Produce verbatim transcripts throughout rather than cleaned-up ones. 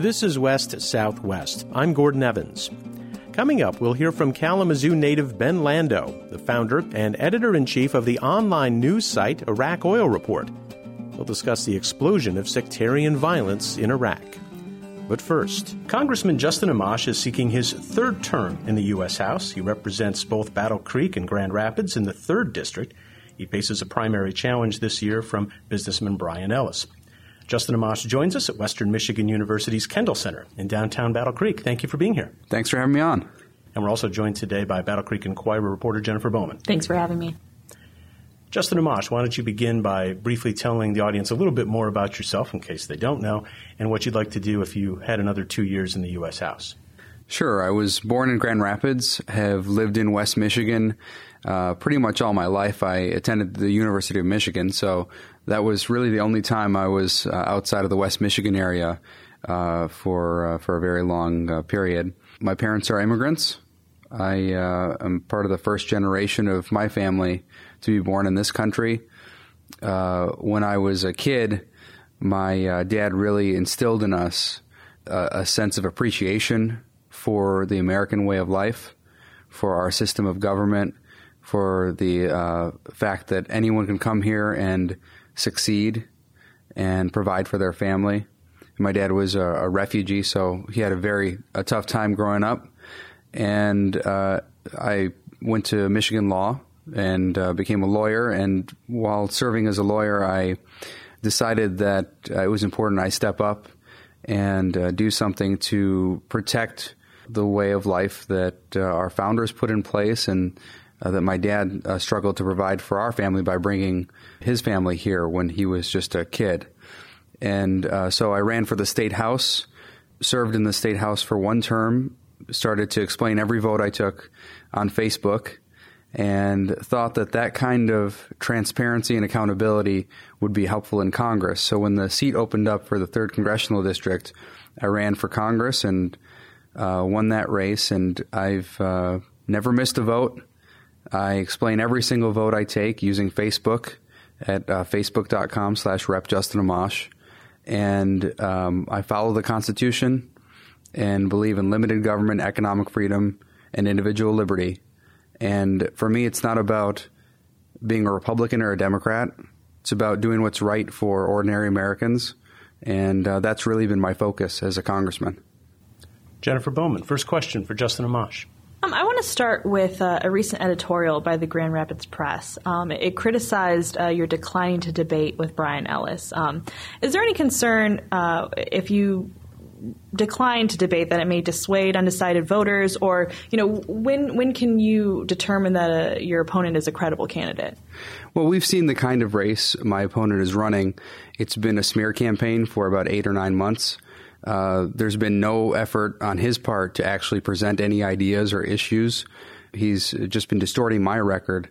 This is West Southwest. I'm Gordon Evans. Coming up, we'll hear from Kalamazoo native Ben Lando, the founder and editor-in-chief of the online news site Iraq Oil Report. We'll discuss the explosion of sectarian violence in Iraq. But first, Congressman Justin Amash is seeking his third term in the U S House. He represents both Battle Creek and Grand Rapids in the third District. He faces a primary challenge this year from businessman Brian Ellis. Justin Amash joins us at Western Michigan University's Kendall Center in downtown Battle Creek. Thank you for being here. Thanks for having me on. And we're also joined today by Battle Creek Inquirer reporter Jennifer Bowman. Thanks for having me. Justin Amash, why don't you begin by briefly telling the audience a little bit more about yourself, in case they don't know, and what you'd like to do if you had another two years in the U S House. Sure. I was born in Grand Rapids, have lived in West Michigan uh, pretty much all my life. I attended the University of Michigan, so that was really the only time I was uh, outside of the West Michigan area uh, for uh, for a very long uh, period. My parents are immigrants. I uh, am part of the first generation of my family to be born in this country. Uh, when I was a kid, my uh, dad really instilled in us uh, a sense of appreciation for the American way of life, for our system of government, for the uh, fact that anyone can come here and succeed and provide for their family. My dad was a, a refugee, so he had a very a tough time growing up. And uh, I went to Michigan Law and uh, became a lawyer. And while serving as a lawyer, I decided that uh, it was important I step up and uh, do something to protect the way of life that uh, our founders put in place, and uh, that my dad uh, struggled to provide for our family by bringing his family here when he was just a kid. And uh, so I ran for the State House, served in the State House for one term, started to explain every vote I took on Facebook, and thought that that kind of transparency and accountability would be helpful in Congress. So when the seat opened up for the third Congressional District, I ran for Congress and uh, won that race, and I've uh, never missed a vote. I explain every single vote I take using Facebook at uh, facebook.com slash Rep Justin Amash. And um, I follow the Constitution and believe in limited government, economic freedom, and individual liberty. And for me, it's not about being a Republican or a Democrat. It's about doing what's right for ordinary Americans. And uh, that's really been my focus as a congressman. Jennifer Bowman, first question for Justin Amash. Um, I want to start with uh, a recent editorial by the Grand Rapids Press. Um, it, it criticized uh, your declining to debate with Brian Ellis. Um, is there any concern uh, if you decline to debate that it may dissuade undecided voters, or you know, when when can you determine that uh, your opponent is a credible candidate? Well, we've seen the kind of race my opponent is running. It's been a smear campaign for about eight or nine months. Uh, there's been no effort on his part to actually present any ideas or issues. He's just been distorting my record.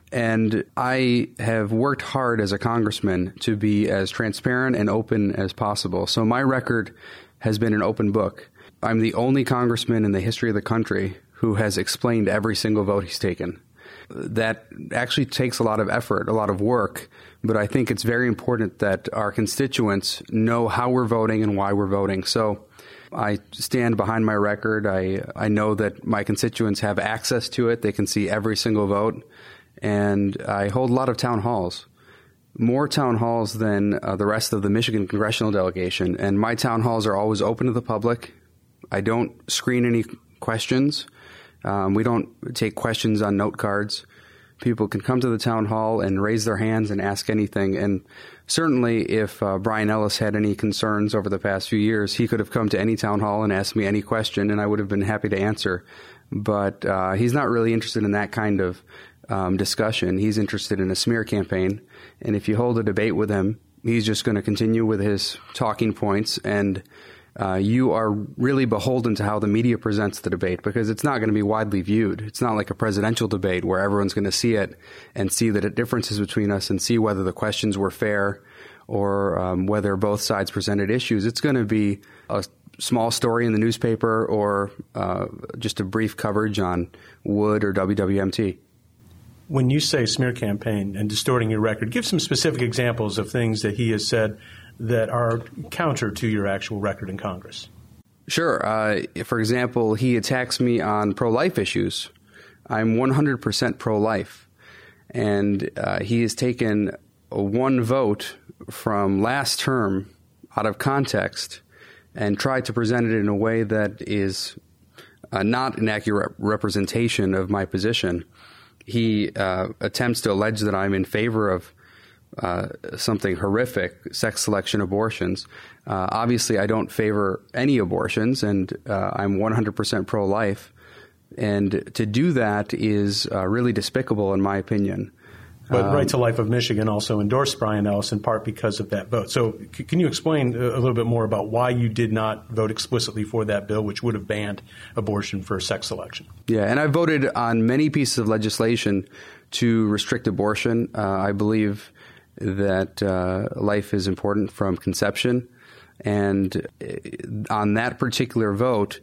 And I have worked hard as a congressman to be as transparent and open as possible. So my record has been an open book. I'm the only congressman in the history of the country who has explained every single vote he's taken. That actually takes a lot of effort, a lot of work, but I think it's very important that our constituents know how we're voting and why we're voting. So I stand behind my record. I, I know that my constituents have access to it. They can see every single vote. And I hold a lot of town halls, more town halls than uh, the rest of the Michigan congressional delegation. And my town halls are always open to the public. I don't screen any questions. Um, we don't take questions on note cards. People can come to the town hall and raise their hands and ask anything. And certainly if uh, Brian Ellis had any concerns over the past few years, he could have come to any town hall and asked me any question, and I would have been happy to answer. But uh, he's not really interested in that kind of um, discussion. He's interested in a smear campaign. And if you hold a debate with him, he's just going to continue with his talking points, and Uh, you are really beholden to how the media presents the debate, because it's not going to be widely viewed. It's not like a presidential debate where everyone's going to see it and see the differences between us and see whether the questions were fair or um, whether both sides presented issues. It's going to be a small story in the newspaper or uh, just a brief coverage on Wood or W W M T. When you say smear campaign and distorting your record, give some specific examples of things that he has said that are counter to your actual record in Congress. Sure. Uh, for example, he attacks me on pro-life issues. I'm one hundred percent pro-life. And uh, he has taken a one vote from last term out of context and tried to present it in a way that is uh, not an accurate representation of my position. He uh, attempts to allege that I'm in favor of uh, something horrific, sex selection abortions. Uh, obviously, I don't favor any abortions, and uh, I'm one hundred percent pro-life. And to do that is uh, really despicable, in my opinion. But um, Right to Life of Michigan also endorsed Brian Ellis in part because of that vote. So c- can you explain a little bit more about why you did not vote explicitly for that bill, which would have banned abortion for sex selection? Yeah, and I voted on many pieces of legislation to restrict abortion. Uh, I believe that uh, life is important from conception. And on that particular vote,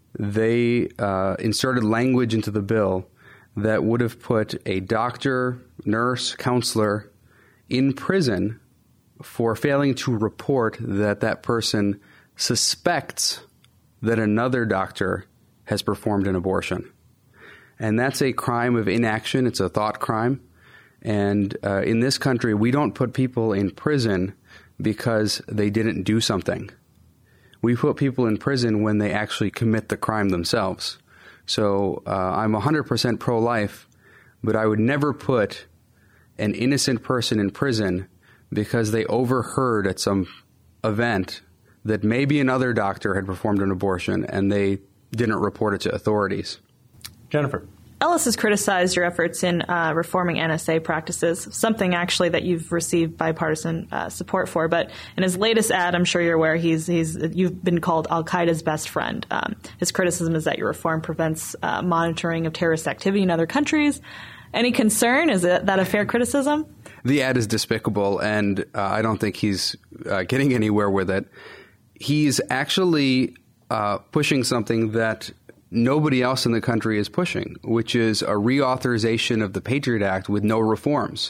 they uh, inserted language into the bill that would have put a doctor, nurse, counselor in prison for failing to report that that person suspects that another doctor has performed an abortion. And that's a crime of inaction. It's a thought crime. And uh, in this country, we don't put people in prison because they didn't do something. We put people in prison when they actually commit the crime themselves. So uh, I'm one hundred percent pro-life, but I would never put an innocent person in prison because they overheard at some event that maybe another doctor had performed an abortion and they didn't report it to authorities. Jennifer. Ellis has criticized your efforts in uh, reforming N S A practices, something actually that you've received bipartisan uh, support for. But in his latest ad, I'm sure you're aware, he's he's you've been called Al-Qaeda's best friend. Um, his criticism is that your reform prevents uh, monitoring of terrorist activity in other countries. Any concern? Is it, that a fair criticism? The ad is despicable, and uh, I don't think he's uh, getting anywhere with it. He's actually uh, pushing something that nobody else in the country is pushing, which is a reauthorization of the Patriot Act with no reforms.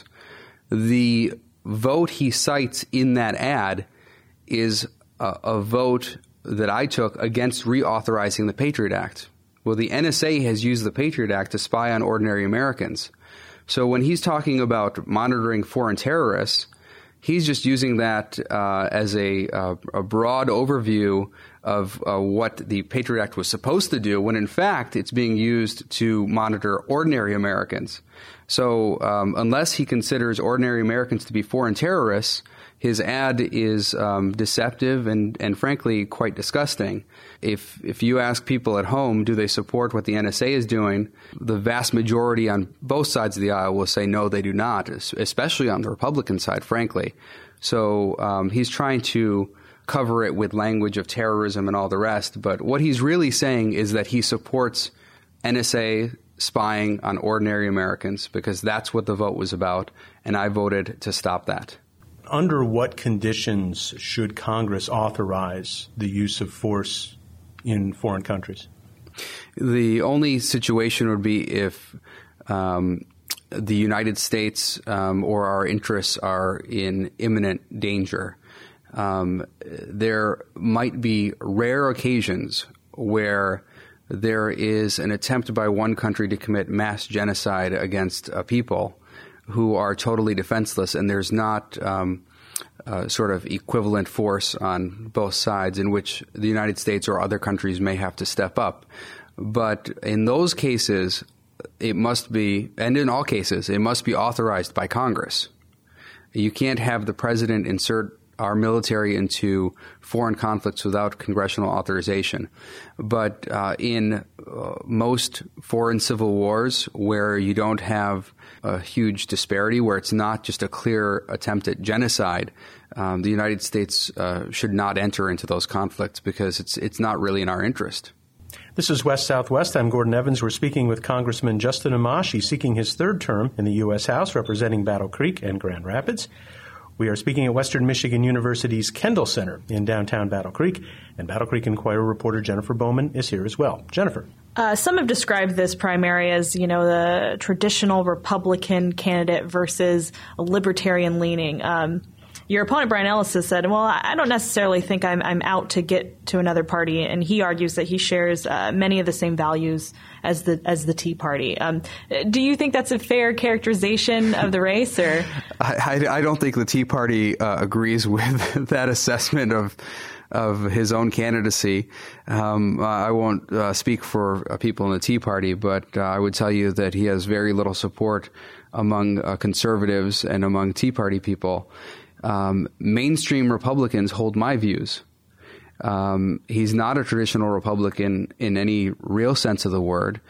The vote he cites in that ad is a, a vote that I took against reauthorizing the Patriot Act. Well, the N S A has used the Patriot Act to spy on ordinary Americans. So when he's talking about monitoring foreign terrorists, he's just using that uh, as a, uh, a broad overview of uh, what the Patriot Act was supposed to do, when in fact it's being used to monitor ordinary Americans. So um, unless he considers ordinary Americans to be foreign terrorists, his ad is um, deceptive and, and frankly quite disgusting. If if you ask people at home, do they support what the N S A is doing, the vast majority on both sides of the aisle will say no, they do not, especially on the Republican side, frankly. So um, he's trying to cover it with language of terrorism and all the rest. But what he's really saying is that he supports N S A spying on ordinary Americans, because that's what the vote was about, and I voted to stop that. Under what conditions should Congress authorize the use of force in foreign countries? The only situation would be if um, the United States um, or our interests are in imminent danger. Um, there might be rare occasions where there is an attempt by one country to commit mass genocide against a people who are totally defenseless, and there's not um, uh, sort of equivalent force on both sides in which the United States or other countries may have to step up. But in those cases, it must be, and in all cases, it must be authorized by Congress. You can't have the president insert our military into foreign conflicts without congressional authorization. But uh, in uh, most foreign civil wars where you don't have a huge disparity, where it's not just a clear attempt at genocide, um, the United States uh, should not enter into those conflicts because it's it's not really in our interest. This is West Southwest. I'm Gordon Evans. We're speaking with Congressman Justin Amash. He's seeking his third term in the U S House, representing Battle Creek and Grand Rapids. We are speaking at Western Michigan University's Kendall Center in downtown Battle Creek, and Battle Creek Inquirer reporter Jennifer Bowman is here as well. Jennifer. Uh, some have described this primary as, you know, the traditional Republican candidate versus a libertarian leaning. Um, your opponent, Brian Ellis, has said, well, I don't necessarily think I'm, I'm out to get to another party. And he argues that he shares uh, many of the same values as the as the Tea Party. Um, do you think that's a fair characterization of the race? Or I, I, I don't think the Tea Party uh, agrees with that assessment of of his own candidacy. Um, I won't uh, speak for uh, people in the Tea Party, but uh, I would tell you that he has very little support among uh, conservatives and among Tea Party people. Um, mainstream Republicans hold my views. Um, he's not a traditional Republican in any real sense of the word.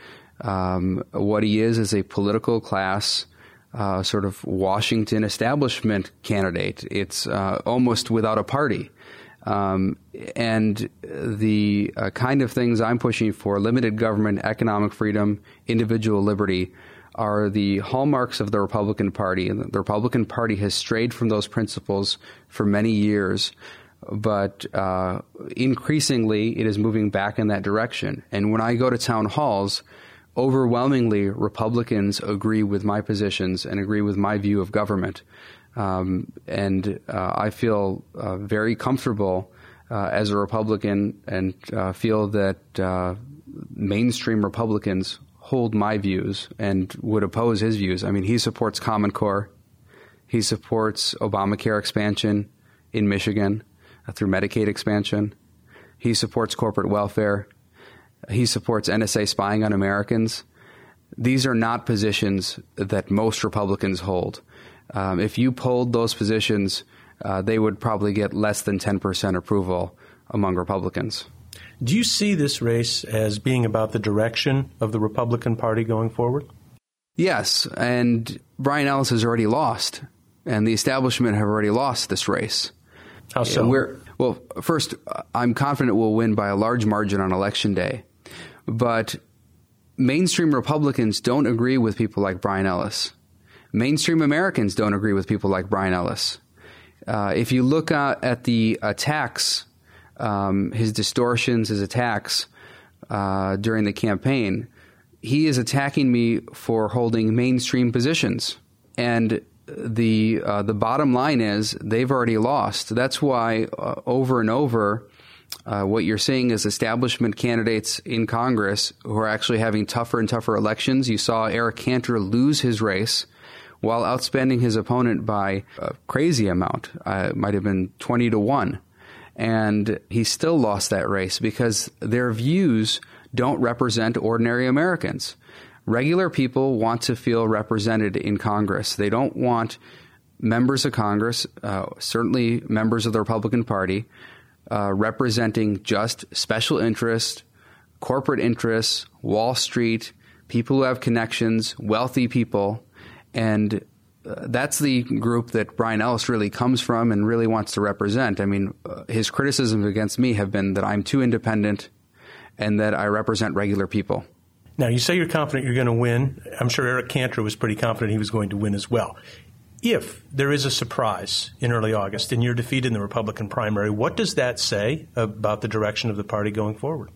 Um, what he is is a political class uh, sort of Washington establishment candidate. It's uh, almost without a party. Um, and the uh, kind of things I'm pushing for, limited government, economic freedom, individual liberty, are the hallmarks of the Republican Party. And the Republican Party has strayed from those principles for many years, but uh, increasingly it is moving back in that direction. And when I go to town halls, overwhelmingly Republicans agree with my positions and agree with my view of government. Um, and uh, I feel uh, very comfortable uh, as a Republican and uh, feel that uh, mainstream Republicans hold my views and would oppose his views. I mean, he supports Common Core. He supports Obamacare expansion in Michigan uh, through Medicaid expansion. He supports corporate welfare. He supports N S A spying on Americans. These are not positions that most Republicans hold. Um, if you polled those positions, uh, they would probably get less than ten percent approval among Republicans. Do you see this race as being about the direction of the Republican Party going forward? Yes, and Brian Ellis has already lost, and the establishment have already lost this race. How so? We're, well, first, I'm confident we'll win by a large margin on Election Day, but mainstream Republicans don't agree with people like Brian Ellis. Mainstream Americans don't agree with people like Brian Ellis. Uh, if you look uh, at the attacks, um, his distortions, his attacks uh, during the campaign, he is attacking me for holding mainstream positions. And the uh, the bottom line is they've already lost. That's why uh, over and over, uh, what you're seeing is establishment candidates in Congress who are actually having tougher and tougher elections. You saw Eric Cantor lose his race while outspending his opponent by a crazy amount. Uh, it might have been twenty to one. And he still lost that race because their views don't represent ordinary Americans. Regular people want to feel represented in Congress. They don't want members of Congress, uh, certainly members of the Republican Party, uh, representing just special interests, corporate interests, Wall Street, people who have connections, wealthy people. And uh, that's the group that Brian Ellis really comes from and really wants to represent. I mean, uh, his criticisms against me have been that I'm too independent and that I represent regular people. Now, you say you're confident you're going to win. I'm sure Eric Cantor was pretty confident he was going to win as well. If there is a surprise in early August and you're defeated in the Republican primary, what does that say about the direction of the party going forward?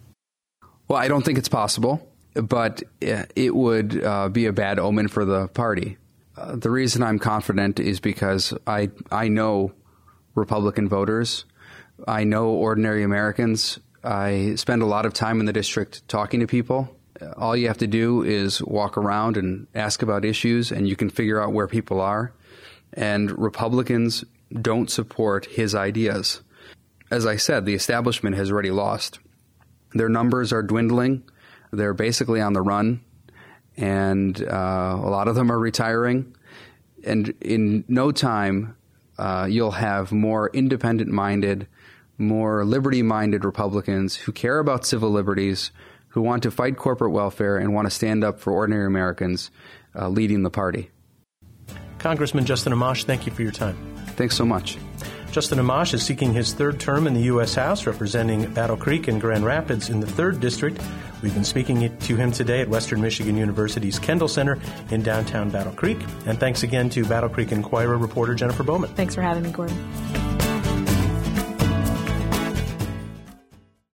Well, I don't think it's possible, but it would uh, be a bad omen for the party. Uh, the reason I'm confident is because I I know Republican voters. I know ordinary Americans. I spend a lot of time in the district talking to people. All you have to do is walk around and ask about issues, and you can figure out where people are. And Republicans don't support his ideas. As I said, the establishment has already lost. Their numbers are dwindling. They're basically on the run, and uh, a lot of them are retiring. And in no time, uh, you'll have more independent-minded, more liberty-minded Republicans who care about civil liberties, who want to fight corporate welfare and want to stand up for ordinary Americans uh, leading the party. Congressman Justin Amash, thank you for your time. Thanks so much. Justin Amash is seeking his third term in the U S House, representing Battle Creek and Grand Rapids in the third District. We've been speaking to him today at Western Michigan University's Kendall Center in downtown Battle Creek. And thanks again to Battle Creek Enquirer reporter Jennifer Bowman. Thanks for having me, Gordon.